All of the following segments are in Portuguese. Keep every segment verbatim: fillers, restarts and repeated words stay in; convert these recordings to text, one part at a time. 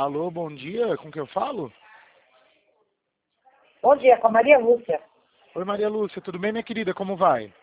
Alô, bom dia, com quem eu falo? Bom dia, com a Maria Lúcia. Oi, Maria Lúcia, tudo bem, minha querida? Como vai?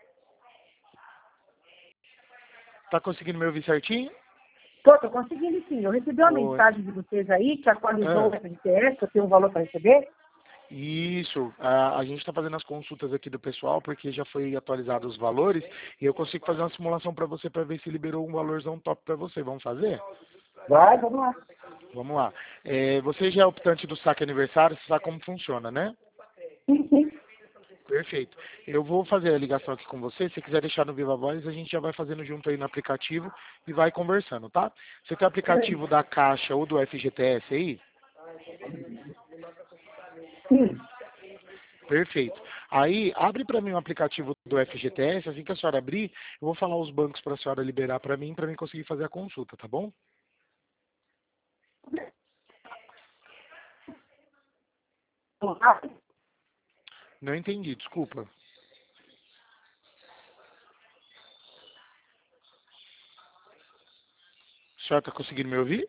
Tá conseguindo me ouvir certinho? Tô, tô conseguindo sim. Eu recebi uma Oi. mensagem de vocês aí que atualizou o É, F G T S, que eu tenho um valor para receber. isso, a, a gente está fazendo as consultas aqui do pessoal porque já foi atualizado os valores e eu consigo fazer uma simulação para você para ver se liberou um valorzão top para você. Vamos fazer? Vai, vamos lá. Vamos lá. É, você já é optante do saque aniversário, você sabe como funciona, né? Sim, sim. Perfeito. Eu vou fazer a ligação aqui com você. Se quiser deixar no Viva Voz, a gente já vai fazendo junto aí no aplicativo e vai conversando, tá? Você tem o aplicativo da Caixa ou do F G T S aí? Sim. Perfeito. Aí, abre para mim o aplicativo do F G T S. Assim que a senhora abrir, eu vou falar os bancos para a senhora liberar para mim, para mim conseguir fazer a consulta, tá bom? Ah, Não entendi, desculpa. A senhora está conseguindo me ouvir?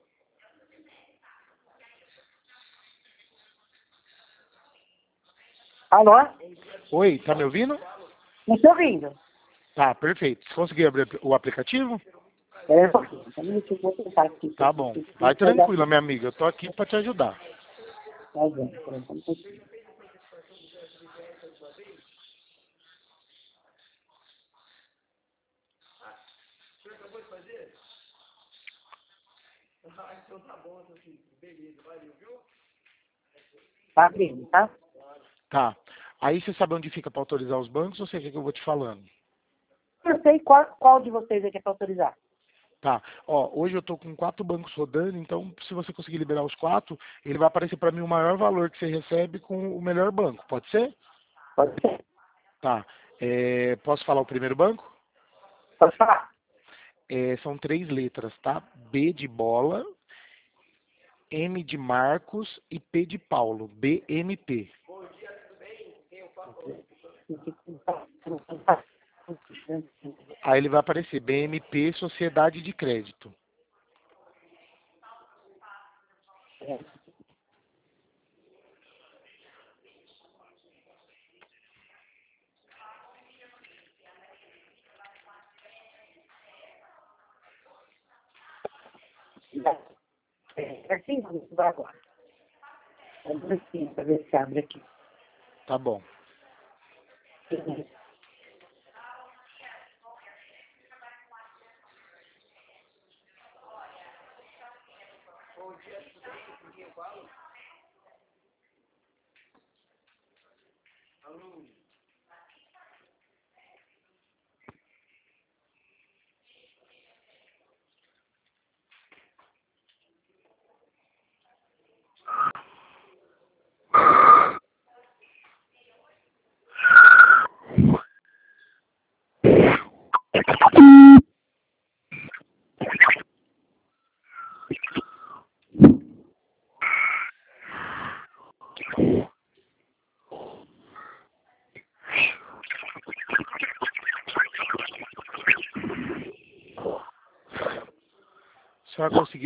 alô? Oi, tá me ouvindo? Não estou ouvindo. Tá, perfeito. Você conseguiu abrir o aplicativo? É, um pouquinho. Só um minutinho, vou tentar aqui. Tá bom. Vai Vai dar tranquila, minha amiga. Eu tô aqui para te ajudar. tá bem, peraí, só um pouquinho. Tá abrindo, tá? Tá. Aí você sabe onde fica para autorizar os bancos ou você quer que eu vou te falando? Eu sei qual, qual de vocês é que é para autorizar. Tá. Ó, hoje eu tô com quatro bancos rodando, então se você conseguir liberar os quatro, ele vai aparecer para mim o maior valor que você recebe com o melhor banco. Pode ser? Pode ser. Tá. É, posso falar o primeiro banco? Pode falar. É, são três letras, tá? B de bola, M de Marcos e P de Paulo. B M P. Aí ele vai aparecer B M P Sociedade de Crédito. É assim, vamos vai agora. É bonitinho para ver se abre aqui. Tá bom. A senhora conseguiu